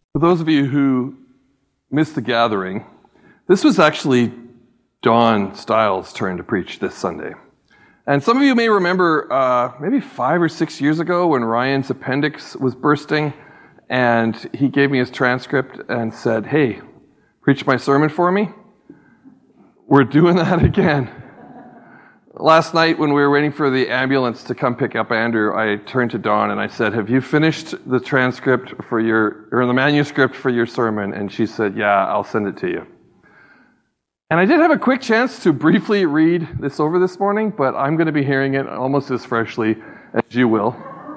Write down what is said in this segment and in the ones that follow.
For those of you who missed the gathering, this was actually Don Stiles' turn to preach this Sunday. And some of you may remember maybe 5 or 6 years ago when Ryan's appendix was bursting, and he gave me his transcript and said, "Hey, preach my sermon for me." We're doing that again. Last night when we were waiting for the ambulance to come pick up Andrew, I turned to Dawn and I said, "Have you finished the transcript or the manuscript for your sermon?" And she said, "Yeah, I'll send it to you." And I did have a quick chance to briefly read this over this morning, but I'm going to be hearing it almost as freshly as you will.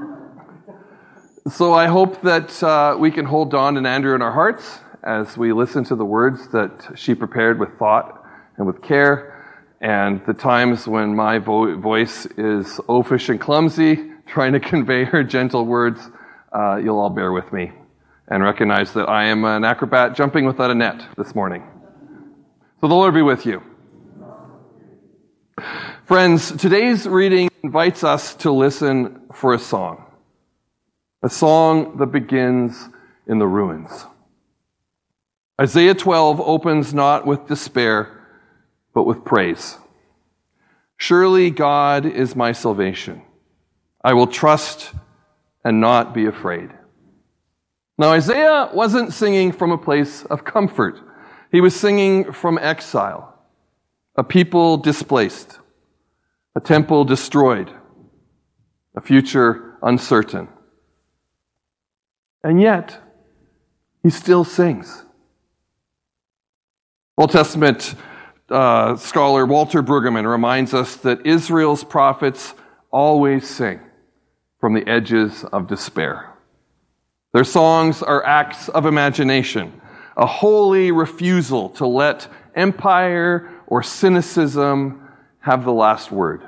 So I hope that we can hold Dawn and Andrew in our hearts as we listen to the words that she prepared with thought and with care. And the times when my voice is oafish and clumsy, trying to convey her gentle words, you'll all bear with me and recognize that I am an acrobat jumping without a net this morning. So the Lord be with you. Friends, today's reading invites us to listen for a song that begins in the ruins. Isaiah 12 opens not with despair, but with praise. "Surely God is my salvation. I will trust and not be afraid." Now, Isaiah wasn't singing from a place of comfort. He was singing from exile, a people displaced, a temple destroyed, a future uncertain. And yet, he still sings. Old Testament scholar Walter Brueggemann reminds us that Israel's prophets always sing from the edges of despair. Their songs are acts of imagination, a holy refusal to let empire or cynicism have the last word.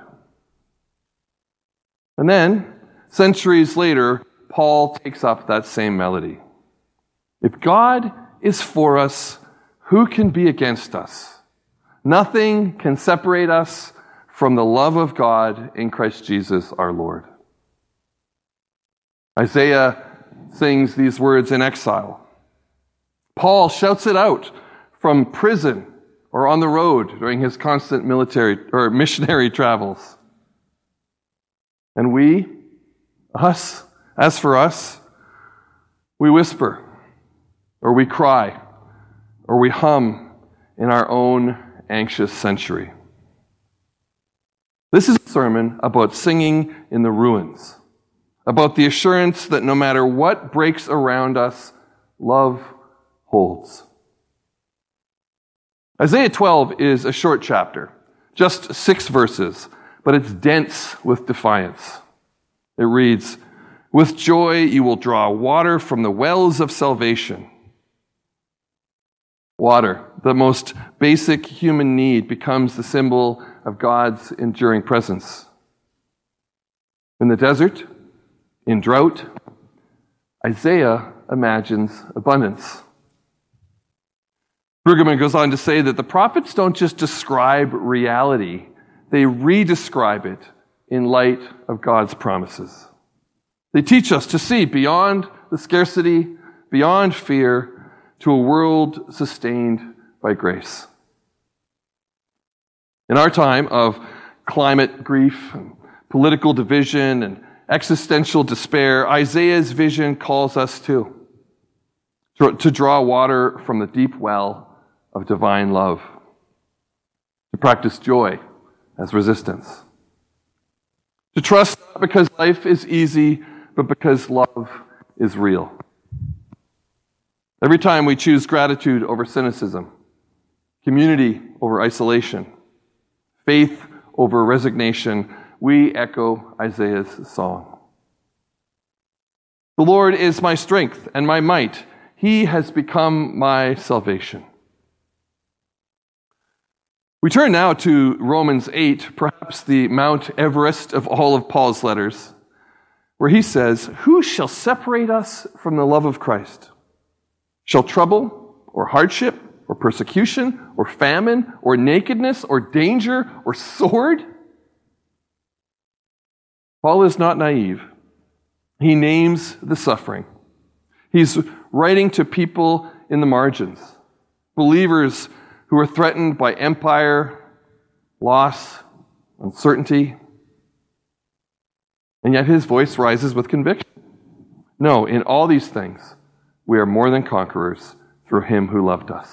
And then, centuries later, Paul takes up that same melody. If God is for us, who can be against us? Nothing can separate us from the love of God in Christ Jesus our Lord. Isaiah sings these words in exile. Paul shouts it out from prison or on the road during his constant military or missionary travels. And as for us, we whisper, or we cry, or we hum in our own anxious century. This is a sermon about singing in the ruins, about the assurance that no matter what breaks around us, love holds. Isaiah 12 is a short chapter, just 6 verses, but it's dense with defiance. It reads, "With joy you will draw water from the wells of salvation." Water, the most basic human need, becomes the symbol of God's enduring presence. In the desert, in drought, Isaiah imagines abundance. Brueggemann goes on to say that the prophets don't just describe reality, they re-describe it in light of God's promises. They teach us to see beyond the scarcity, beyond fear, to a world sustained by grace. In our time of climate grief, and political division, and existential despair, Isaiah's vision calls us to draw water from the deep well of divine love, to practice joy as resistance, to trust not because life is easy, but because love is real. Every time we choose gratitude over cynicism, community over isolation, faith over resignation, we echo Isaiah's song. "The Lord is my strength and my might. He has become my salvation." We turn now to Romans 8, perhaps the Mount Everest of all of Paul's letters, where he says, "Who shall separate us from the love of Christ? Shall trouble, or hardship, or persecution, or famine, or nakedness, or danger, or sword?" Paul is not naive. He names the suffering. He's writing to people in the margins, believers who are threatened by empire, loss, uncertainty. And yet his voice rises with conviction. No, in all these things, we are more than conquerors through him who loved us.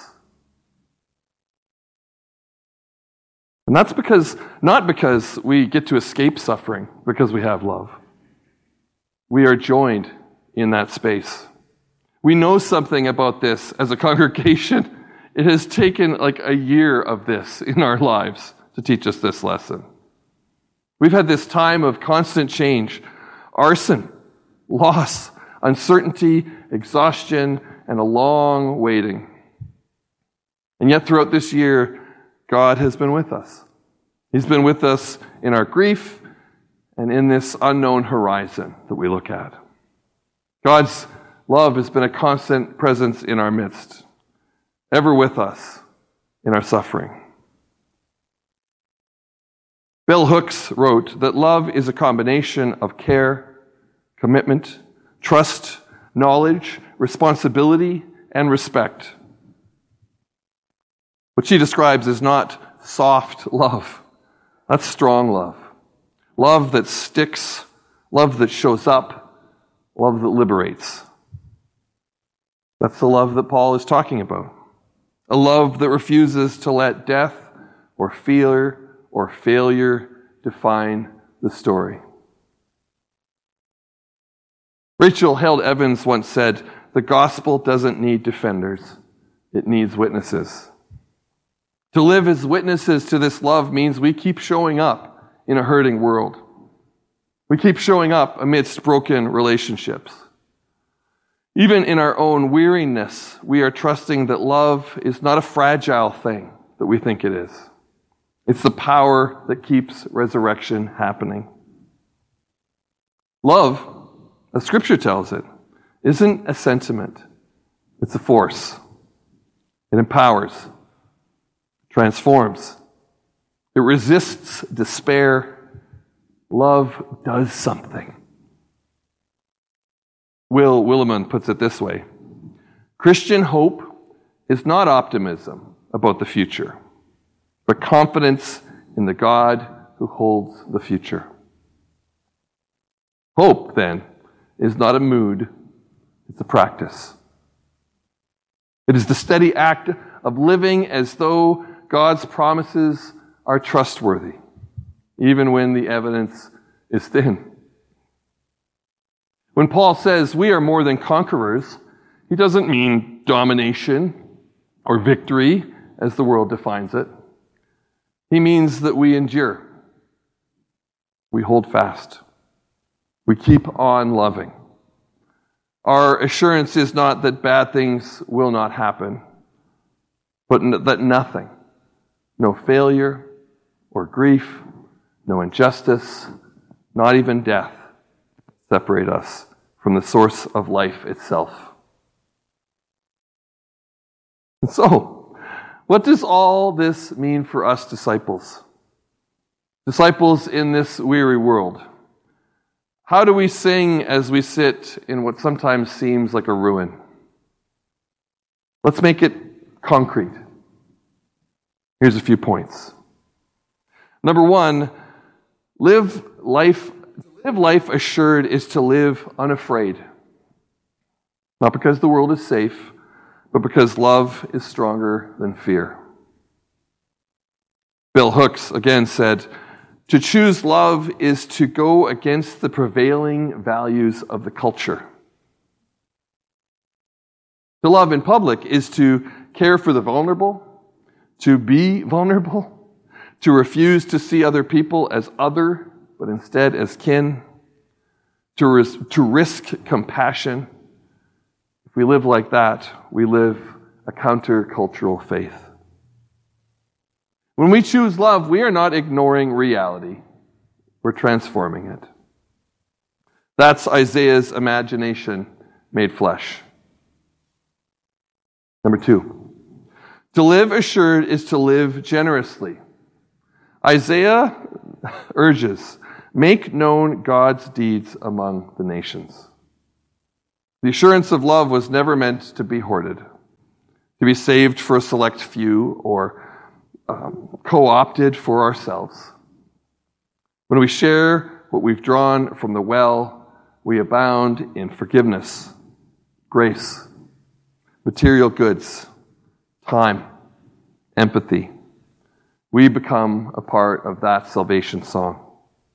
And that's not because we get to escape suffering because we have love. We are joined in that space. We know something about this as a congregation. It has taken like a year of this in our lives to teach us this lesson. We've had this time of constant change, arson, loss, uncertainty, exhaustion, and a long waiting. And yet throughout this year, God has been with us. He's been with us in our grief and in this unknown horizon that we look at. God's love has been a constant presence in our midst, ever with us in our suffering. Bell Hooks wrote that love is a combination of care, commitment, trust, knowledge, responsibility, and respect. What she describes is not soft love. That's strong love. Love that sticks, love that shows up, love that liberates. That's the love that Paul is talking about. A love that refuses to let death or fear or failure define the story. Rachel Held Evans once said, "The gospel doesn't need defenders, it needs witnesses." To live as witnesses to this love means we keep showing up in a hurting world. We keep showing up amidst broken relationships. Even in our own weariness, we are trusting that love is not a fragile thing that we think it is. It's the power that keeps resurrection happening. Love, as Scripture tells it, isn't a sentiment. It's a force. It empowers, transforms. It resists despair. Love does something. Will Willimon puts it this way: Christian hope is not optimism about the future, but confidence in the God who holds the future. Hope, then, is not a mood, it's a practice. It is the steady act of living as though God's promises are trustworthy, even when the evidence is thin. When Paul says we are more than conquerors, he doesn't mean domination or victory as the world defines it. He means that we endure. We hold fast. We keep on loving. Our assurance is not that bad things will not happen, but that nothing, no failure or grief, no injustice, not even death, separate us from the source of life itself. And so, what does all this mean for us disciples? Disciples in this weary world. How do we sing as we sit in what sometimes seems like a ruin? Let's make it concrete. Here's a few points. Number one, live life assured is to live unafraid. Not because the world is safe, but because love is stronger than fear. Bell Hooks again said, "To choose love is to go against the prevailing values of the culture." To love in public is to care for the vulnerable, to be vulnerable, to refuse to see other people as other, but instead as kin, to risk compassion. If we live like that, we live a countercultural faith. When we choose love, we are not ignoring reality. We're transforming it. That's Isaiah's imagination made flesh. Number two, to live assured is to live generously. Isaiah urges, make known God's deeds among the nations. The assurance of love was never meant to be hoarded, to be saved for a select few or co-opted for ourselves. When we share what we've drawn from the well, we abound in forgiveness, grace, material goods, time, empathy. We become a part of that salvation song.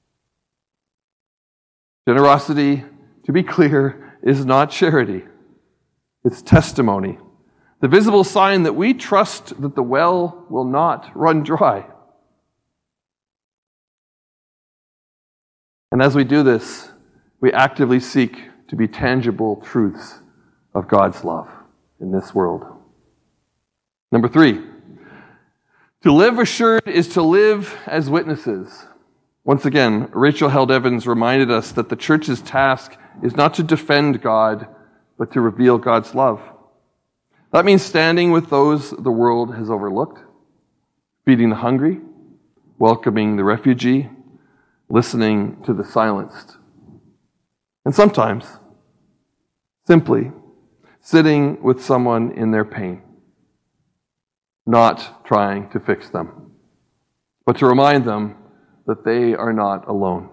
Generosity, to be clear, is not charity. It's testimony. The visible sign that we trust that the well will not run dry. And as we do this, we actively seek to be tangible truths of God's love in this world. Number 3, to live assured is to live as witnesses. Once again, Rachel Held Evans reminded us that the church's task is not to defend God, but to reveal God's love. That means standing with those the world has overlooked, feeding the hungry, welcoming the refugee, listening to the silenced. And sometimes, simply sitting with someone in their pain, not trying to fix them, but to remind them that they are not alone.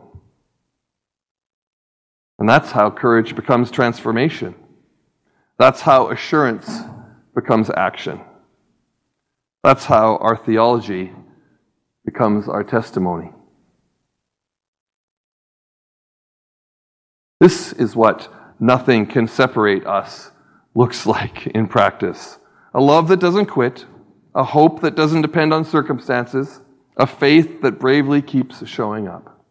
And that's how courage becomes transformation. That's how assurance becomes action. That's how our theology becomes our testimony. This is what nothing can separate us looks like in practice. A love that doesn't quit, a hope that doesn't depend on circumstances, a faith that bravely keeps showing up.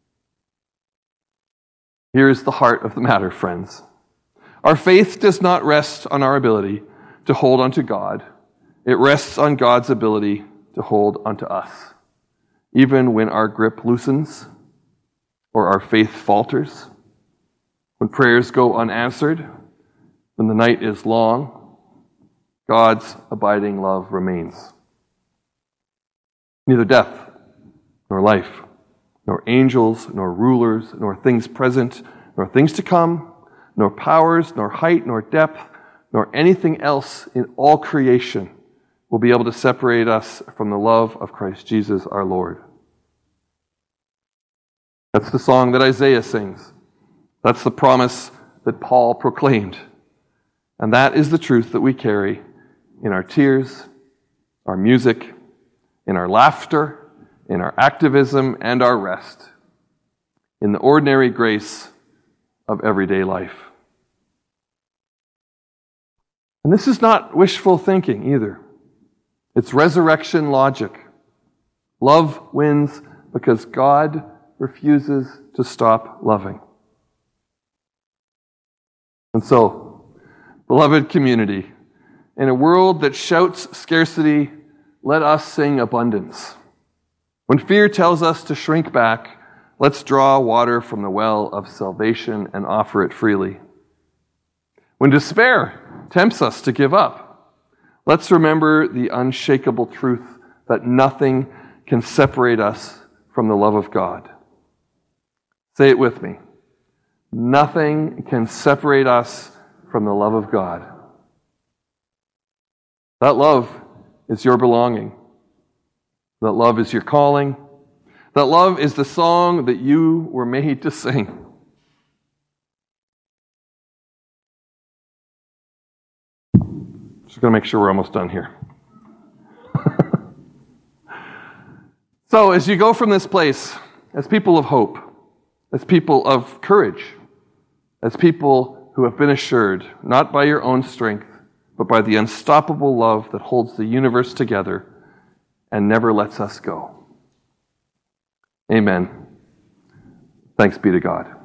Here's the heart of the matter, friends. Our faith does not rest on our ability to hold onto God. It rests on God's ability to hold onto us. Even when our grip loosens or our faith falters, when prayers go unanswered, when the night is long, God's abiding love remains. Neither death, nor life, nor angels, nor rulers, nor things present, nor things to come, nor powers, nor height, nor depth, nor anything else in all creation will be able to separate us from the love of Christ Jesus our Lord. That's the song that Isaiah sings. That's the promise that Paul proclaimed. And that is the truth that we carry in our tears, our music, in our laughter, in our activism, and our rest, in the ordinary grace of everyday life. And this is not wishful thinking either. It's resurrection logic. Love wins because God refuses to stop loving. And so, beloved community, in a world that shouts scarcity, let us sing abundance. When fear tells us to shrink back, let's draw water from the well of salvation and offer it freely. When despair tempts us to give up, let's remember the unshakable truth that nothing can separate us from the love of God. Say it with me. Nothing can separate us from the love of God. That love is your belonging. That love is your calling. That love is the song that you were made to sing. Just going to make sure we're almost done here. So, as you go from this place, as people of hope, as people of courage, as people who have been assured, not by your own strength, but by the unstoppable love that holds the universe together and never lets us go. Amen. Thanks be to God.